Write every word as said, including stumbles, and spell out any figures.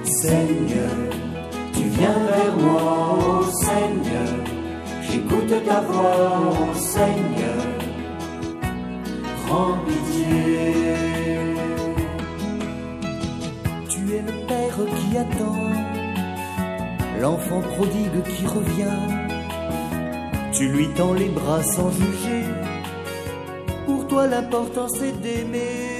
Seigneur, tu viens vers moi, oh Seigneur, j'écoute ta voix, oh Seigneur, prends pitié. Tu es le Père qui attend, l'enfant prodigue qui revient. Tu lui tends les bras sans juger, pour toi l'important c'est d'aimer.